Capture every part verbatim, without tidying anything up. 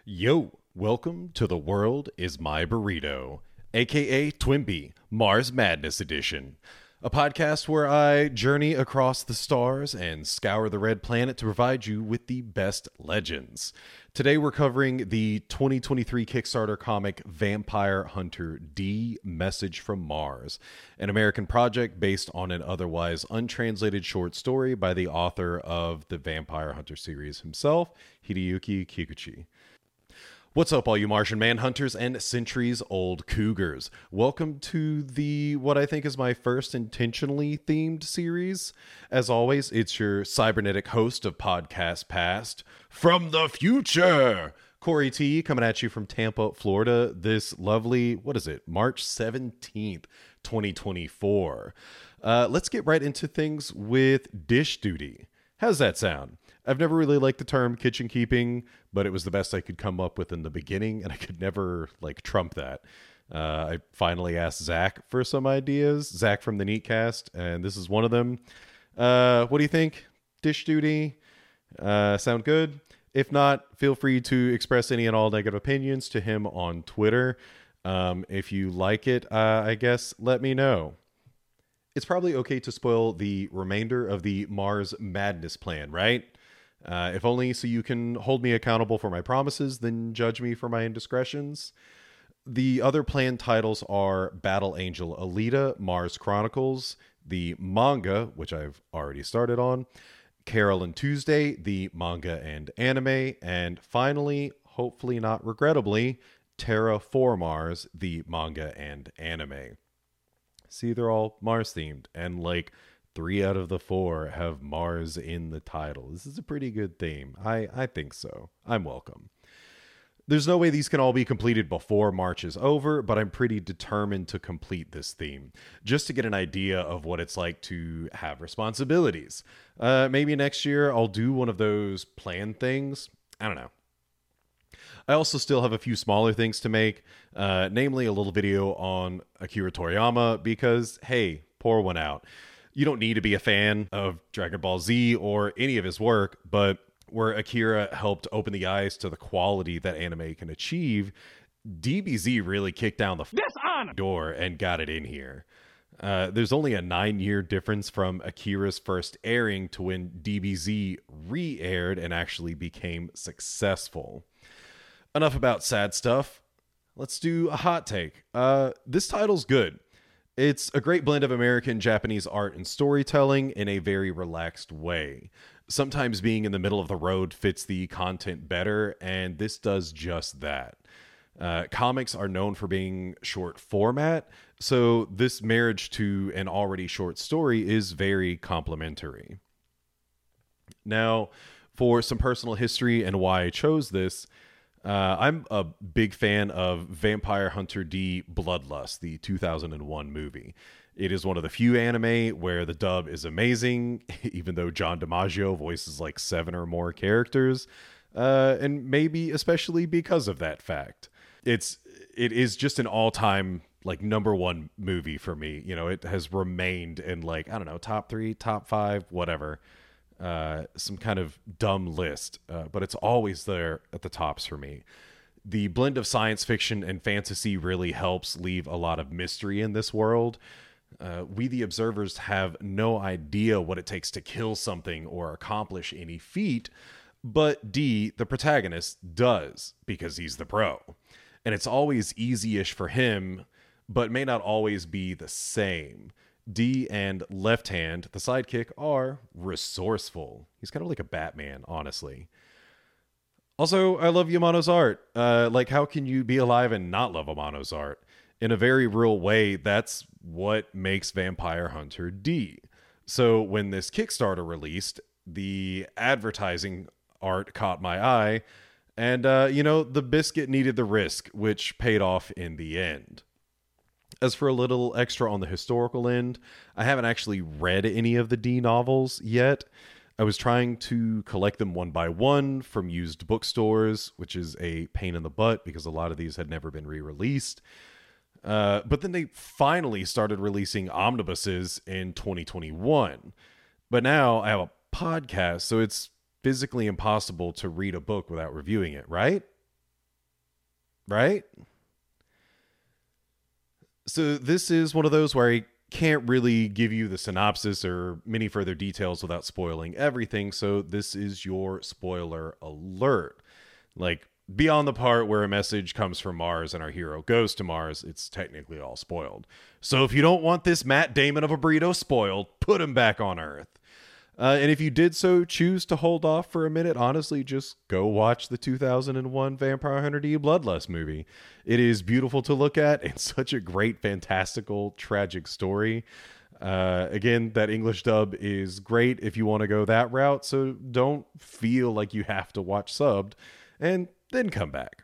Yo, welcome to The World is My Burrito, aka Twimby, Mars Madness Edition. A podcast where I journey across the stars and scour the red planet to provide you with the best legends. Today we're covering the twenty twenty-three Kickstarter comic Vampire Hunter D: Message from Mars, an American project based on an otherwise untranslated short story by the author of the Vampire Hunter series himself, Hideyuki Kikuchi. What's up, all you Martian Manhunters and centuries-old cougars? Welcome to the, what I think is my first intentionally themed series. As always, it's your cybernetic host of Podcast Past, from the future, Corey T, coming at you from Tampa, Florida, this lovely, what is it, March seventeenth, twenty twenty-four. Uh, let's get right into things with dish duty. How's that sound? I've never really liked the term kitchen keeping, but it was the best I could come up with in the beginning, and I could never like trump that. Uh, I finally asked Zach for some ideas, Zach from the Neatcast, and this is one of them. Uh, what do you think? Dish duty? Uh, sound good? If not, feel free to express any and all negative opinions to him on Twitter. Um, if you like it, uh, I guess let me know. It's probably okay to spoil the remainder of the Mars Madness plan, right? Uh, if only so you can hold me accountable for my promises, then judge me for my indiscretions. The other planned titles are Battle Angel Alita, Mars Chronicles, the manga, which I've already started on, Carol and Tuesday, the manga and anime, and finally, hopefully not regrettably, Terra for Mars, the manga and anime. See, they're all Mars themed, and like three out of the four have Mars in the title. This is a pretty good theme. I, I think so. I'm welcome. There's no way these can all be completed before March is over, but I'm pretty determined to complete this theme, just to get an idea of what it's like to have responsibilities. Uh, maybe next year I'll do one of those planned things. I don't know. I also still have a few smaller things to make, uh, namely a little video on Akira Toriyama, because, hey, pour one out. You don't need to be a fan of Dragon Ball Z or any of his work, but where Akira helped open the eyes to the quality that anime can achieve, D B Z really kicked down the f- door and got it in here. Uh, there's only a nine-year difference from Akira's first airing to when D B Z re-aired and actually became successful. Enough about sad stuff. Let's do a hot take. Uh, this title's good. It's a great blend of American Japanese art and storytelling in a very relaxed way. Sometimes being in the middle of the road fits the content better, and this does just that. Uh, comics are known for being short format, so this marriage to an already short story is very complimentary. Now, for some personal history and why I chose this, Uh, I'm a big fan of Vampire Hunter D: Bloodlust, the two thousand one movie. It is one of the few anime where the dub is amazing, even though John DiMaggio voices like seven or more characters, uh, and maybe especially because of that fact. It's it is just an all-time like number one movie for me. You know, it has remained in like, I don't know, top three, top five, whatever. Uh, some kind of dumb list, uh, but it's always there at the tops for me. The blend of science fiction and fantasy really helps leave a lot of mystery in this world. Uh, we, the observers, have no idea what it takes to kill something or accomplish any feat, but D, the protagonist, does, because he's the pro. And it's always easy-ish for him, but may not always be the same. D and Left Hand, the sidekick, are resourceful. He's kind of like a Batman, honestly. Also, I love Yamano's art. Uh, like, how can you be alive and not love Yamano's art? In a very real way, that's what makes Vampire Hunter D. So when this Kickstarter released, the advertising art caught my eye, and, uh, you know, the biscuit needed the risk, which paid off in the end. As for a little extra on the historical end, I haven't actually read any of the D novels yet. I was trying to collect them one by one from used bookstores, which is a pain in the butt because a lot of these had never been re-released. Uh, but then they finally started releasing omnibuses in twenty twenty-one. But now I have a podcast, so it's physically impossible to read a book without reviewing it, right? right? So this is one of those where I can't really give you the synopsis or many further details without spoiling everything. So this is your spoiler alert. Like, beyond the part where a message comes from Mars and our hero goes to Mars, it's technically all spoiled. So if you don't want this Matt Damon of a burrito spoiled, put him back on Earth. Uh, and if you did so choose to hold off for a minute, honestly, just go watch the two thousand one Vampire Hunter D Bloodlust movie. It is beautiful to look at and such a great, fantastical, tragic story. Uh, again, that English dub is great if you want to go that route, so don't feel like you have to watch subbed, and then come back.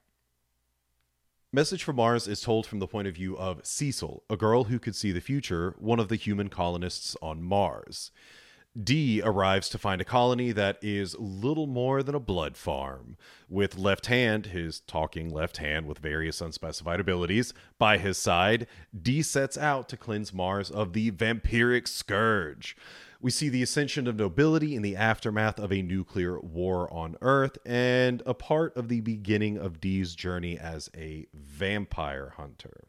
Message from Mars is told from the point of view of Cecil, a girl who could see the future, one of the human colonists on Mars. Dee arrives to find a colony that is little more than a blood farm. With Left Hand, his talking left hand with various unspecified abilities, by his side, Dee sets out to cleanse Mars of the vampiric scourge. We see the ascension of nobility in the aftermath of a nuclear war on Earth, and a part of the beginning of Dee's journey as a vampire hunter.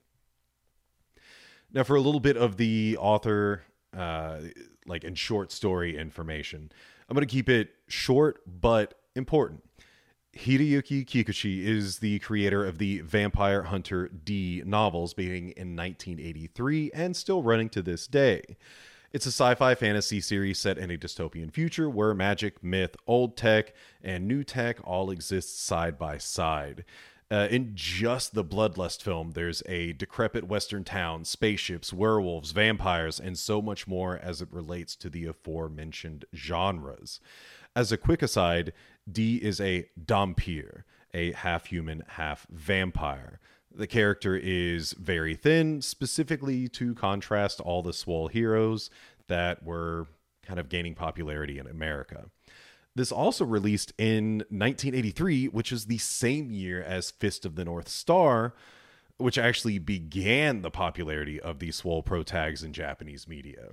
Now, for a little bit of the author, uh, like in short story information, I'm going to keep it short but important. Hideyuki Kikuchi is the creator of the Vampire Hunter D novels, beginning in nineteen eighty-three and still running to this day. It's a sci-fi fantasy series set in a dystopian future where magic, myth, old tech, and new tech all exist side by side. Uh, in just the Bloodlust film, there's a decrepit western town, spaceships, werewolves, vampires, and so much more as it relates to the aforementioned genres. As a quick aside, Dee is a dhampir, a half-human, half-vampire. The character is very thin, specifically to contrast all the swole heroes that were kind of gaining popularity in America. This also released in nineteen eighty-three, which is the same year as Fist of the North Star, which actually began the popularity of the swole protags in Japanese media.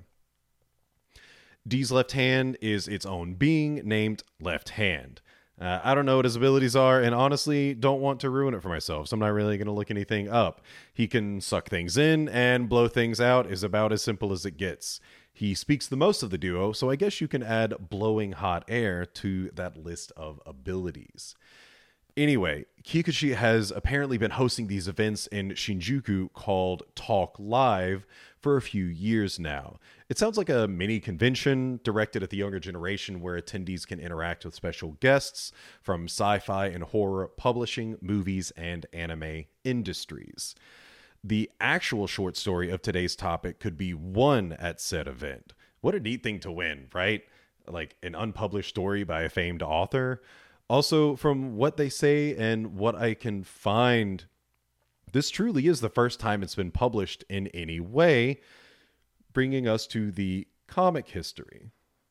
Dee's left hand is its own being named Left Hand. Uh, I don't know what his abilities are, and honestly don't want to ruin it for myself, so I'm not really going to look anything up. He can suck things in, and blow things out is about as simple as it gets. He speaks the most of the duo, so I guess you can add blowing hot air to that list of abilities. Anyway, Kikuchi has apparently been hosting these events in Shinjuku called Talk Live for a few years now. It sounds like a mini convention directed at the younger generation where attendees can interact with special guests from sci-fi and horror publishing, movies, and anime industries. The actual short story of today's topic could be won at said event. What a neat thing to win, right? Like an unpublished story by a famed author. Also, from what they say and what I can find, this truly is the first time it's been published in any way, bringing us to the comic history.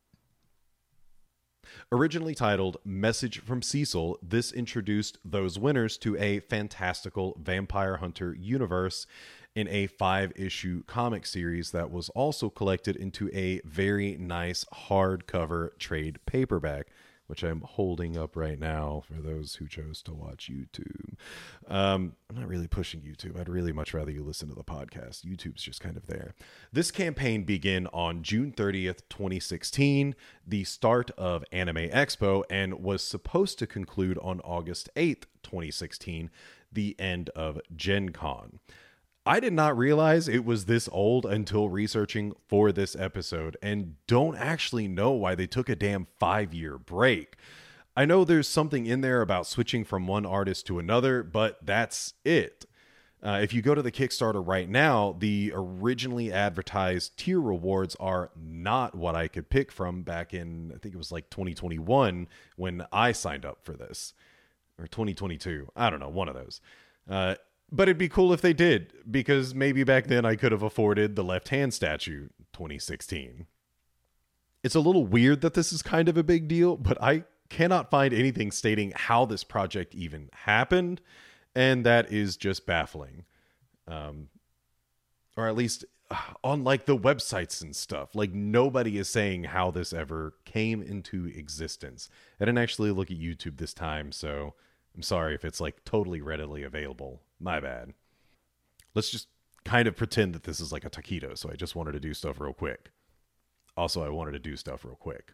Originally titled Message from Cecil, this introduced those winners to a fantastical Vampire Hunter universe in a five-issue comic series that was also collected into a very nice hardcover trade paperback, which I'm holding up right now for those who chose to watch YouTube. Um, I'm not really pushing YouTube. I'd really much rather you listen to the podcast. YouTube's just kind of there. This campaign began on June thirtieth, twenty sixteen, the start of Anime Expo, and was supposed to conclude on August eighth, twenty sixteen, the end of Gen Con. I did not realize it was this old until researching for this episode, and don't actually know why they took a damn five-year break. I know there's something in there about switching from one artist to another, but that's it. Uh, if you go to the Kickstarter right now, the originally advertised tier rewards are not what I could pick from back in, I think it was like twenty twenty-one when I signed up for this. Or twenty twenty-two. I don't know, one of those. Uh, But it'd be cool if they did, because maybe back then I could have afforded the Left Hand statue twenty sixteen. It's a little weird that this is kind of a big deal, but I cannot find anything stating how this project even happened, and that is just baffling. Um, or at least on like the websites and stuff, like nobody is saying how this ever came into existence. I didn't actually look at YouTube this time, so I'm sorry if it's like totally readily available. My bad. Let's just kind of pretend that this is like a taquito. So I just wanted to do stuff real quick. Also, I wanted to do stuff real quick.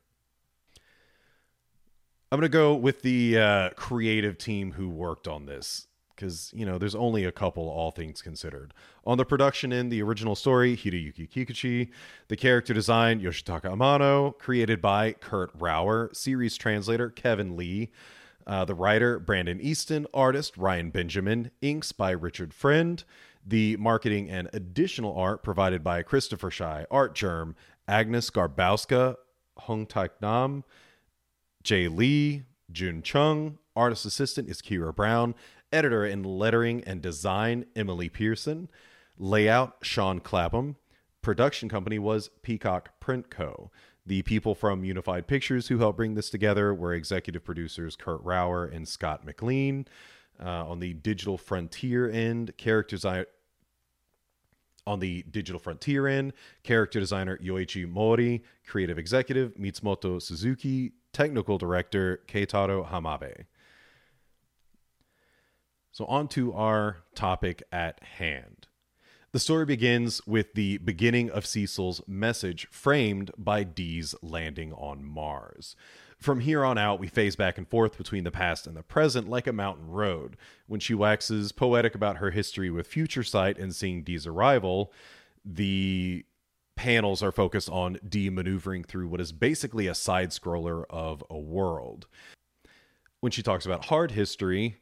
I'm going to go with the uh, creative team who worked on this. Because, you know, there's only a couple, all things considered. On the production end, the original story, Hiroyuki Kikuchi. The character design, Yoshitaka Amano. Created by Kurt Rauer. Series translator, Kevin Lee. Uh, the writer, Brandon Easton. Artist, Ryan Benjamin. Inks by Richard Friend. The marketing and additional art provided by Christopher Shai, Art Germ, Agnes Garbowska, Hong Taek Nam, Jay Lee, Jun Chung. Artist assistant is Kira Brown. Editor in lettering and design, Emily Pearson. Layout, Sean Clapham. Production company was Peacock Print Co. The people from Unified Pictures who helped bring this together were executive producers Kurt Rauer and Scott McLean. Uh, on the digital frontier end, character design. On the digital frontier end, character designer Yoichi Mori, creative executive Mitsumoto Suzuki, technical director Keitaro Hamabe. So on to our topic at hand. The story begins with the beginning of Cecil's message framed by Dee's landing on Mars. From here on out, we phase back and forth between the past and the present like a mountain road. When she waxes poetic about her history with Future Sight and seeing Dee's arrival, the panels are focused on Dee maneuvering through what is basically a side-scroller of a world. When she talks about hard history,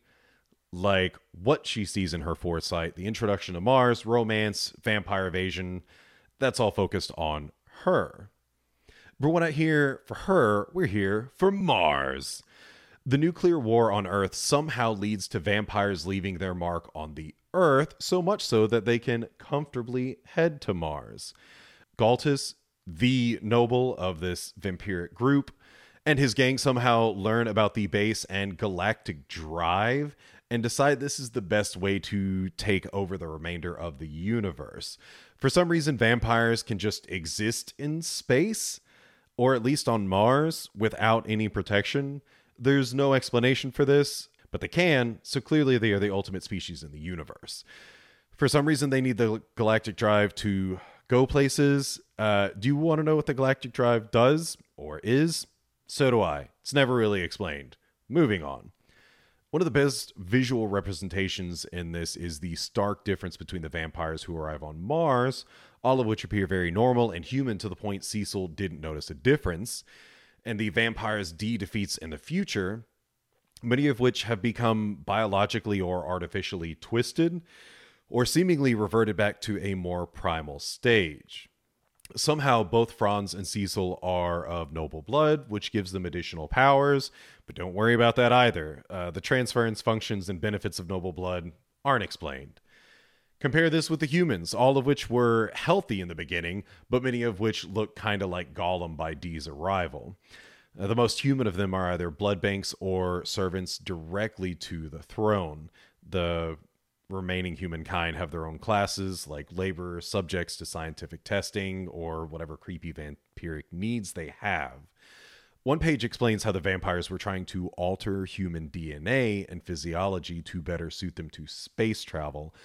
like what she sees in her foresight, the introduction to Mars, romance, vampire evasion, that's all focused on her. But we're not here for her, we're here for Mars. The nuclear war on Earth somehow leads to vampires leaving their mark on the Earth, so much so that they can comfortably head to Mars. Galtus, the noble of this vampiric group, and his gang somehow learn about the base and galactic drive and decide this is the best way to take over the remainder of the universe. For some reason, vampires can just exist in space, or at least on Mars, without any protection. There's no explanation for this, but they can, so clearly they are the ultimate species in the universe. For some reason, they need the galactic drive to go places. Uh, do you want to know what the galactic drive does, or is? So do I. It's never really explained. Moving on. One of the best visual representations in this is the stark difference between the vampires who arrive on Mars, all of which appear very normal and human to the point Cecil didn't notice a difference, and the vampires Dee defeats in the future, many of which have become biologically or artificially twisted, or seemingly reverted back to a more primal stage. Somehow, both Franz and Cecil are of noble blood, which gives them additional powers, but don't worry about that either. Uh, the transference functions and benefits of noble blood aren't explained. Compare this with the humans, all of which were healthy in the beginning, but many of which look kind of like Gollum by Dee's arrival. Uh, the most human of them are either blood banks or servants directly to the throne. The remaining humankind have their own classes, like labor, subjects to scientific testing, or whatever creepy vampiric needs they have. One page explains how the vampires were trying to alter human D N A and physiology to better suit them to space travel,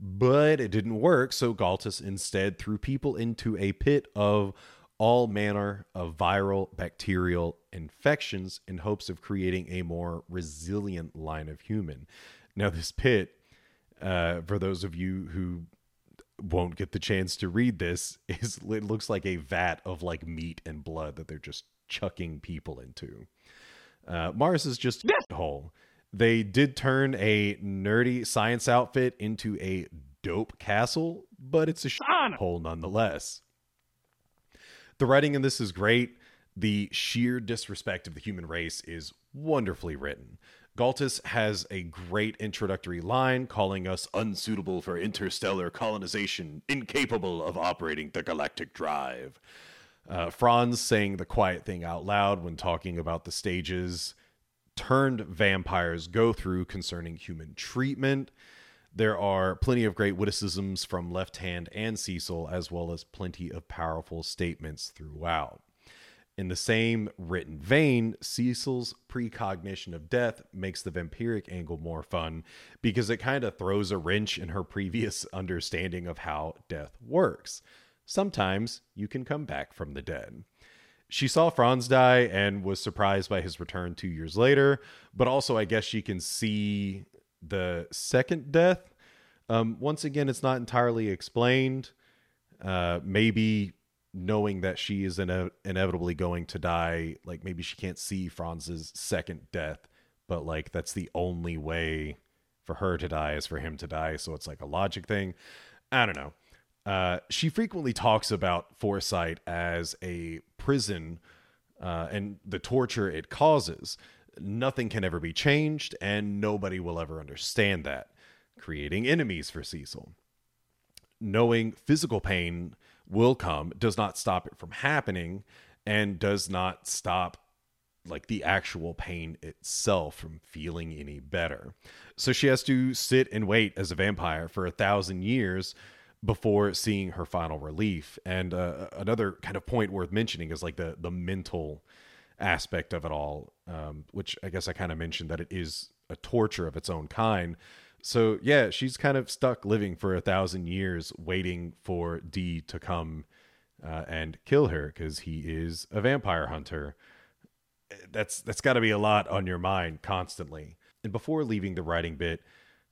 but it didn't work, so Galtus instead threw people into a pit of all manner of viral, bacterial infections in hopes of creating a more resilient line of human. Now, this pit, Uh, for those of you who won't get the chance to read this, is it looks like a vat of like meat and blood that they're just chucking people into. Uh, Mars is just a hole. They did turn a nerdy science outfit into a dope castle, but it's a hole nonetheless. The writing in this is great. The sheer disrespect of the human race is wonderfully written. Galtus has a great introductory line calling us unsuitable for interstellar colonization, incapable of operating the galactic drive. Uh, Franz saying the quiet thing out loud when talking about the stages turned vampires go through concerning human treatment. There are plenty of great witticisms from Left Hand and Cecil, as well as plenty of powerful statements throughout. In the same written vein, Cecil's precognition of death makes the vampiric angle more fun because it kind of throws a wrench in her previous understanding of how death works. Sometimes you can come back from the dead. She saw Franz die and was surprised by his return two years later, but also I guess she can see the second death. Um, once again, it's not entirely explained. Uh, maybe knowing that she is ine- inevitably going to die, like maybe she can't see Franz's second death, but like that's the only way for her to die is for him to die. So it's like a logic thing. I don't know. Uh, she frequently talks about Foresight as a prison uh, and the torture it causes. Nothing can ever be changed, and nobody will ever understand that, creating enemies for Cecil. Knowing physical pain will come does not stop it from happening, and does not stop like the actual pain itself from feeling any better. So she has to sit and wait as a vampire for a thousand years before seeing her final relief. And uh, another kind of point worth mentioning is like the the mental aspect of it all, um, which I guess I kind of mentioned that it is a torture of its own kind. So yeah, she's kind of stuck living for a thousand years waiting for Dee to come uh, and kill her because he is a vampire hunter. That's that's got to be a lot on your mind constantly. And before leaving the writing bit,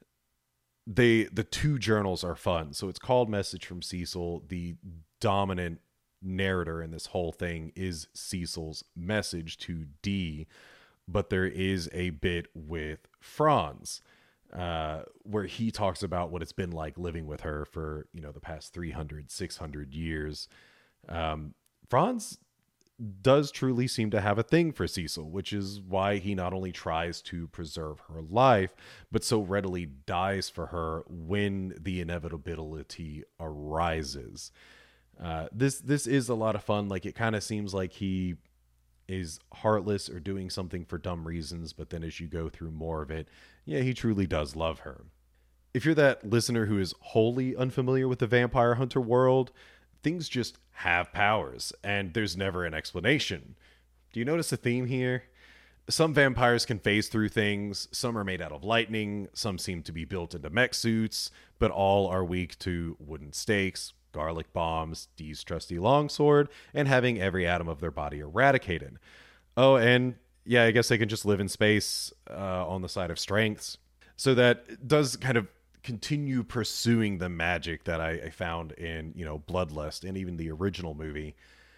they the two journals are fun. So it's called Message from Cecil. The dominant narrator in this whole thing is Cecil's message to Dee, but there is a bit with Franz uh, where he talks about what it's been like living with her for, you know, the past three hundred, six hundred years. Um, Franz does truly seem to have a thing for Cecil, which is why he not only tries to preserve her life, but so readily dies for her when the inevitability arises. Uh, this this is a lot of fun. Like, it kind of seems like he is heartless or doing something for dumb reasons, but then as you go through more of it, yeah, he truly does love her. If you're that listener who is wholly unfamiliar with the vampire hunter world, things just have powers, and there's never an explanation. Do you notice a theme here? Some vampires can phase through things, some are made out of lightning, some seem to be built into mech suits, but all are weak to wooden stakes, garlic bombs, Dee's trusty longsword, and having every atom of their body eradicated. Oh, and yeah, I guess they can just live in space uh, on the side of strengths. So that does kind of continue pursuing the magic that I, I found in, you know, Bloodlust and even the original movie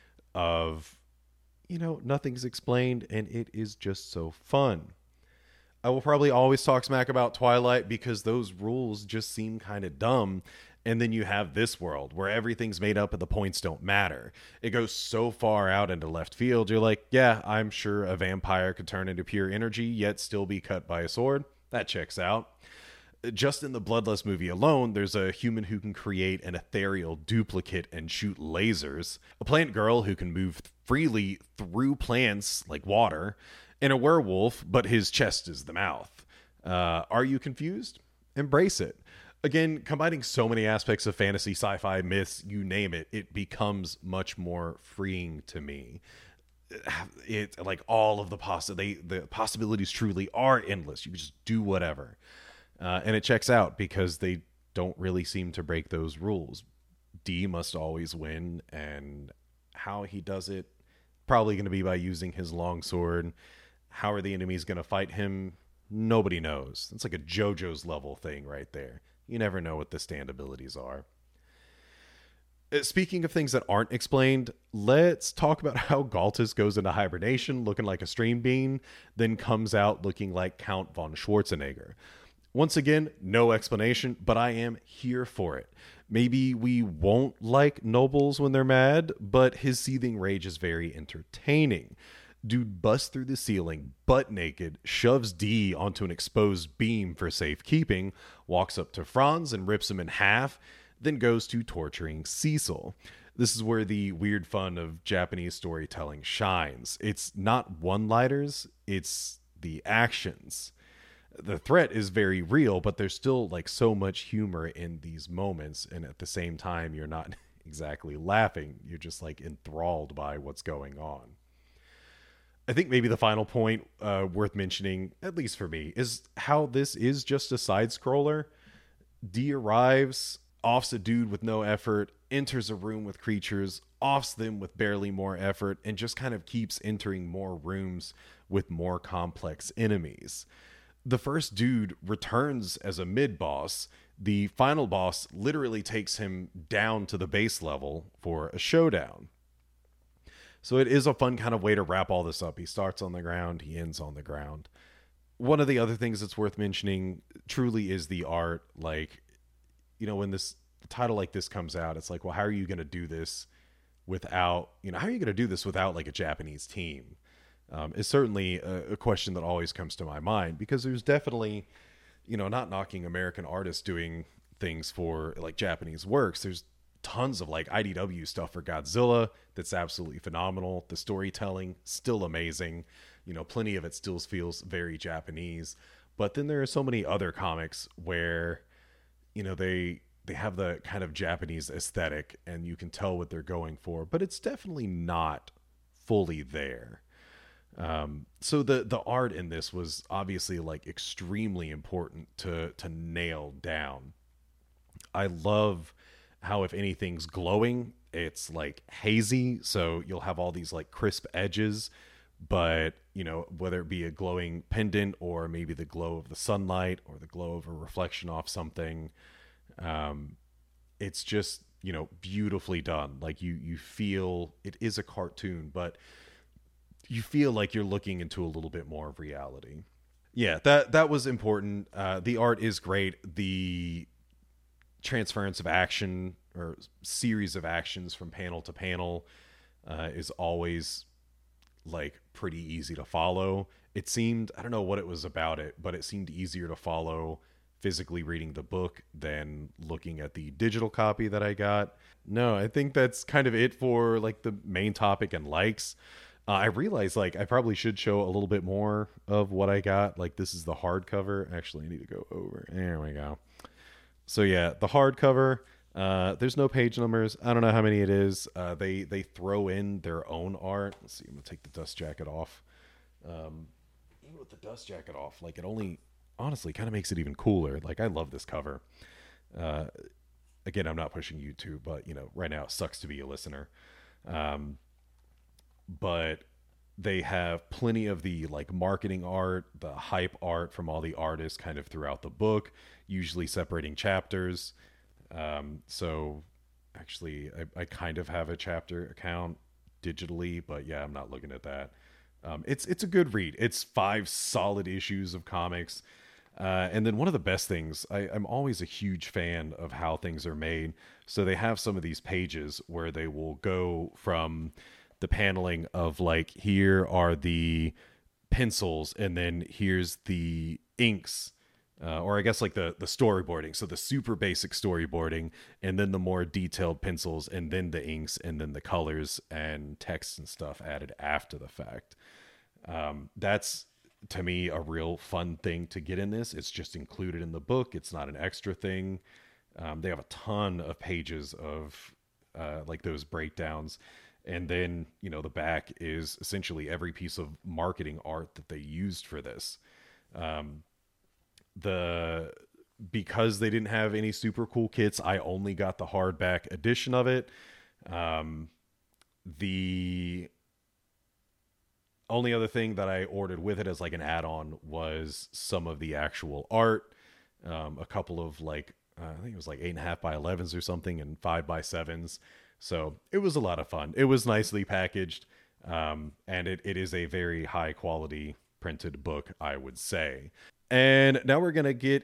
of, you know, nothing's explained and it is just so fun. I will probably always talk smack about Twilight because those rules just seem kind of dumb. And then you have this world where everything's made up and the points don't matter. It goes so far out into left field. You're like, yeah, I'm sure a vampire could turn into pure energy yet still be cut by a sword. That checks out. Just in the Bloodlust movie alone, there's a human who can create an ethereal duplicate and shoot lasers, a plant girl who can move freely through plants like water, and a werewolf, but his chest is the mouth. Uh, are you confused? Embrace it. Again, combining so many aspects of fantasy, sci-fi, myths, you name it, it becomes much more freeing to me. It like all of the possi- they, the possibilities truly are endless. You can just do whatever. Uh, and it checks out because they don't really seem to break those rules. Dee must always win, and how he does it, probably going to be by using his longsword. How are the enemies going to fight him? Nobody knows. It's like a JoJo's level thing right there. You never know what the stand abilities are. Speaking of things that aren't explained, let's talk about how Galtus goes into hibernation looking like a stream bean, then comes out looking like Count von Schwarzenegger. Once again, no explanation, but I am here for it. Maybe we won't like nobles when they're mad, but his seething rage is very entertaining. Dude busts through the ceiling, butt naked, shoves Dee onto an exposed beam for safekeeping, walks up to Franz and rips him in half, then goes to torturing Cecil. This is where the weird fun of Japanese storytelling shines. It's not one-liners, it's the actions. The threat is very real, but there's still like so much humor in these moments, and at the same time you're not exactly laughing, you're just like enthralled by what's going on. I think maybe the final point uh, worth mentioning, at least for me, is how this is just a side scroller. D arrives, offs a dude with no effort, enters a room with creatures, offs them with barely more effort, and just kind of keeps entering more rooms with more complex enemies. The first dude returns as a mid boss. The final boss literally takes him down to the base level for a showdown. So it is a fun kind of way to wrap all this up. He starts on the ground, he ends on the ground. One of the other things that's worth mentioning truly is the art. Like, you know, when this title like this comes out, it's like, well, how are you going to do this without, you know, how are you going to do this without like a Japanese team? Um, is certainly a, a question that always comes to my mind, because there's definitely, you know, not knocking American artists doing things for like Japanese works. There's tons of like I D W stuff for Godzilla that's absolutely phenomenal. The storytelling still amazing. You know, plenty of it still feels very Japanese. But then there are so many other comics where, you know, they they have the kind of Japanese aesthetic and you can tell what they're going for, but it's definitely not fully there. Um, so the the art in this was obviously like extremely important to to nail down. I love how, if anything's glowing, it's like hazy, so you'll have all these like crisp edges, but you know, whether it be a glowing pendant or maybe the glow of the sunlight or the glow of a reflection off something, um, it's just, you know, beautifully done. Like you you feel it is a cartoon, but you feel like you're looking into a little bit more of reality. Yeah, that that was important. Uh, the art is great. The transference of action or series of actions from panel to panel uh, is always like pretty easy to follow. It seemed, I don't know what it was about it, but it seemed easier to follow physically reading the book than looking at the digital copy that I got. No, I think that's kind of it for like the main topic and likes. Uh, I realized like I probably should show a little bit more of what I got. Like this is the hardcover. Actually, I need to go over. There we go. So yeah, the hardcover, uh, there's no page numbers. I don't know how many it is. Uh, they, they throw in their own art. Let's see, I'm gonna take the dust jacket off. Um, even with the dust jacket off, like it only, honestly kind of makes it even cooler. Like I love this cover. Uh, again, I'm not pushing YouTube, but you know, right now it sucks to be a listener. Um, but they have plenty of the like marketing art, the hype art from all the artists kind of throughout the book, usually separating chapters. Um, so actually I, I kind of have a chapter account digitally, but yeah, I'm not looking at that. Um, it's, it's a good read. It's five solid issues of comics. Uh, and then one of the best things, I, I'm always a huge fan of how things are made. So they have some of these pages where they will go from the paneling of like, here are the pencils and then here's the inks, uh, or I guess like the, the storyboarding. So the super basic storyboarding and then the more detailed pencils and then the inks and then the colors and text and stuff added after the fact. Um, that's to me a real fun thing to get in this. It's just included in the book. It's not an extra thing. Um, they have a ton of pages of uh, like those breakdowns. And then, you know, the back is essentially every piece of marketing art that they used for this. Um, the because they didn't have any super cool kits, I only got the hardback edition of it. Um, the only other thing that I ordered with it as like an add-on was some of the actual art, um, a couple of like uh, I think it was like eight and a half by elevens or something, and five by sevens. So it was a lot of fun. It was nicely packaged. Um, and it, it is a very high quality printed book, I would say. And now we're going to get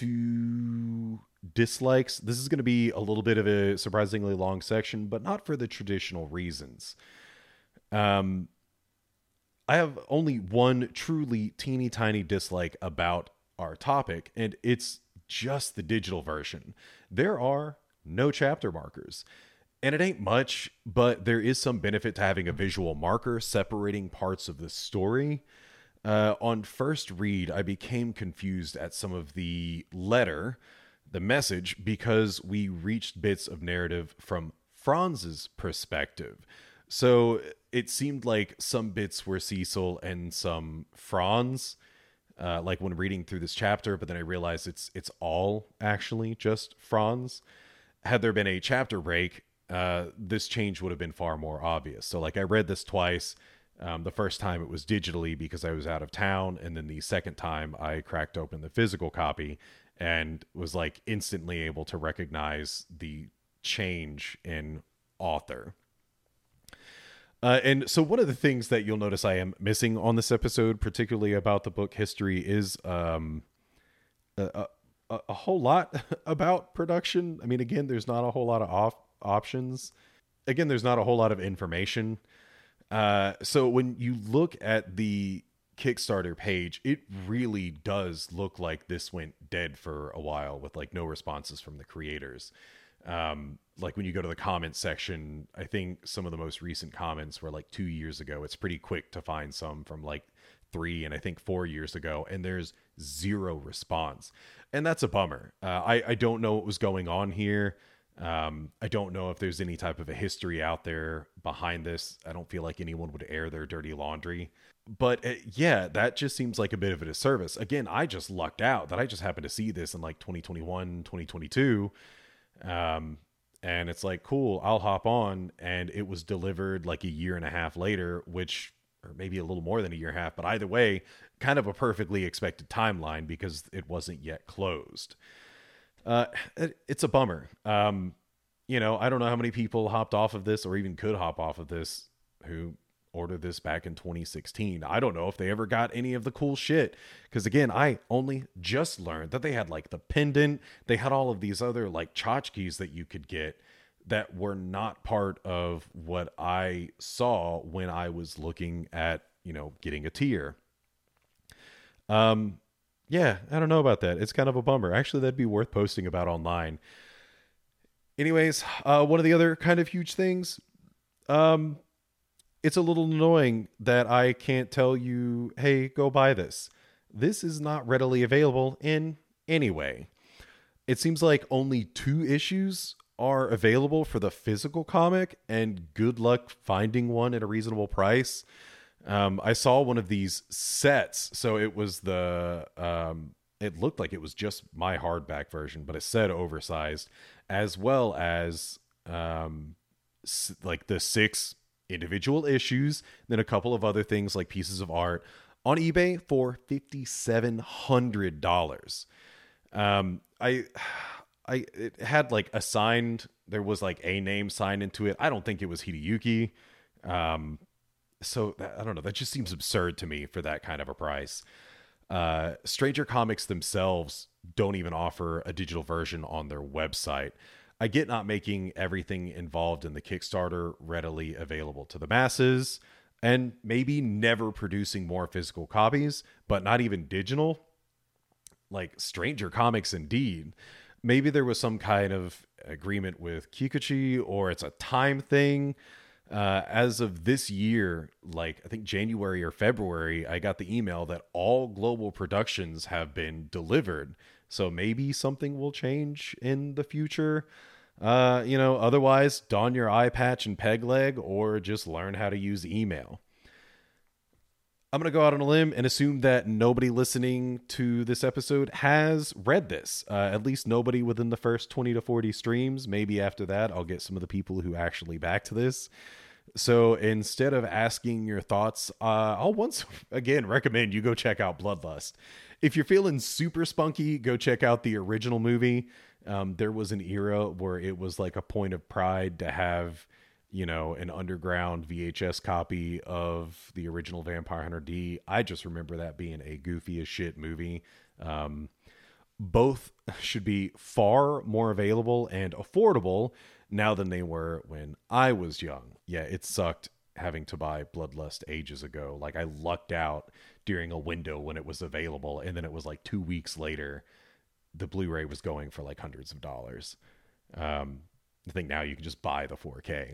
into dislikes. This is going to be a little bit of a surprisingly long section, but not for the traditional reasons. Um, I have only one truly teeny tiny dislike about our topic, and it's just the digital version. There are no chapter markers. And it ain't much, but there is some benefit to having a visual marker separating parts of the story. Uh, on first read, I became confused at some of the letter, the message, because we reached bits of narrative from Franz's perspective. So it seemed like some bits were Cecil and some Franz, uh, like when reading through this chapter, but then I realized it's it's all actually just Franz. Had there been a chapter break, uh, this change would have been far more obvious. So like I read this twice. Um, the first time it was digitally because I was out of town, and then the second time I cracked open the physical copy and was like instantly able to recognize the change in author. Uh, and so one of the things that you'll notice I am missing on this episode, particularly about the book history, is um, a, a, a whole lot about production. I mean, again, there's not a whole lot of off options. Again, there's not a whole lot of information. Uh, so when you look at the Kickstarter page, it really does look like this went dead for a while with like no responses from the creators. Um, like when you go to the comments section, I think some of the most recent comments were like two years ago. It's pretty quick to find some from like three and I think four years ago, and there's zero response. And that's a bummer. Uh, I, I don't know what was going on here. Um, I don't know if there's any type of a history out there behind this. I don't feel like anyone would air their dirty laundry. But uh, yeah, that just seems like a bit of a disservice. Again, I just lucked out that I just happened to see this in like twenty twenty-one, twenty twenty-two. Um, and it's like, cool, I'll hop on. And it was delivered like a year and a half later, which, or maybe a little more than a year and a half. But either way, kind of a perfectly expected timeline because it wasn't yet closed. Uh, it, it's a bummer. Um, you know, I don't know how many people hopped off of this or even could hop off of this who ordered this back in twenty sixteen. I don't know if they ever got any of the cool shit. Because again, I only just learned that they had like the pendant. They had all of these other like tchotchkes that you could get that were not part of what I saw when I was looking at, you know, getting a tier. Um, Yeah, I don't know about that. It's kind of a bummer. Actually, that'd be worth posting about online. Anyways, uh, one of the other kind of huge things, um, it's a little annoying that I can't tell you, hey, go buy this. This is not readily available in any way. It seems like only two issues are available for the physical comic, and good luck finding one at a reasonable price. Um, I saw one of these sets. So it was the, um, it looked like it was just my hardback version, but it said oversized, as well as, um, s- like the six individual issues, then a couple of other things like pieces of art on eBay for five thousand seven hundred dollars. Um, I, I, it had like a signed, there was like a name signed into it. I don't think it was Hideyuki. Um, So that, I don't know. That just seems absurd to me for that kind of a price. Uh, Stranger Comics themselves don't even offer a digital version on their website. I get not making everything involved in the Kickstarter readily available to the masses, and maybe never producing more physical copies, but not even digital. Like Stranger Comics, indeed. Maybe there was some kind of agreement with Kikuchi, or it's a time thing. Uh, as of this year, like I think January or February, I got the email that all global productions have been delivered. So maybe something will change in the future. Uh, you know, otherwise, don your eye patch and peg leg, or just learn how to use email. I'm going to go out on a limb and assume that nobody listening to this episode has read this. Uh, at least nobody within the first twenty to forty streams. Maybe after that, I'll get some of the people who actually back to this. So instead of asking your thoughts, uh, I'll once again recommend you go check out Bloodlust. If you're feeling super spunky, go check out the original movie. Um, there was an era where it was like a point of pride to have, you know, an underground V H S copy of the original Vampire Hunter D. I just remember that being a goofy as shit movie. Um, both should be far more available and affordable now than they were when I was young. Yeah, it sucked having to buy Bloodlust ages ago. Like I lucked out during a window when it was available, and then it was like two weeks later, the Blu-ray was going for like hundreds of dollars. Um, I think now you can just buy the four K.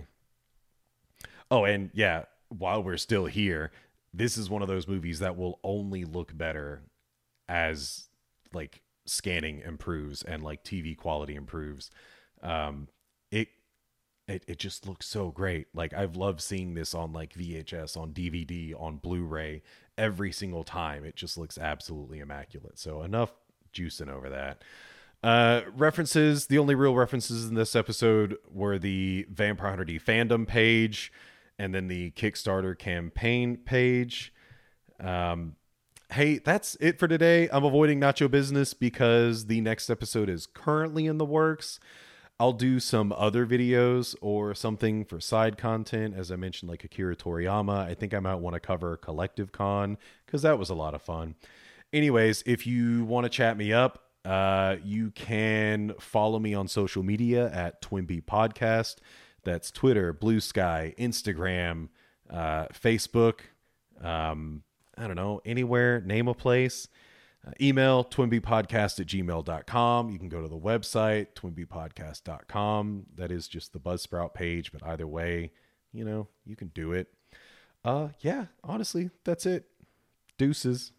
Oh, and yeah, while we're still here, this is one of those movies that will only look better as like scanning improves and like T V quality improves. Um, it it, it just looks so great. Like I've loved seeing this on like V H S, on D V D, on Blu-ray every single time. It just looks absolutely immaculate. So enough juicing over that. Uh, references. The only real references in this episode were the Vampire Hunter D fandom page and then the Kickstarter campaign page. Um, hey, that's it for today. I'm avoiding Nacho Business because the next episode is currently in the works. I'll do some other videos or something for side content. As I mentioned, like Akira Toriyama. I think I might want to cover Collective Con because that was a lot of fun. Anyways, if you want to chat me up, uh, you can follow me on social media at Twimby Podcast. That's Twitter, Blue Sky, Instagram, uh, Facebook. Um, I don't know, anywhere, name a place. Uh, email twimbypodcast at gmail dot com. You can go to the website, twimby podcast dot com. That is just the Buzzsprout page, but either way, you know, you can do it. Uh, yeah, honestly, that's it. Deuces.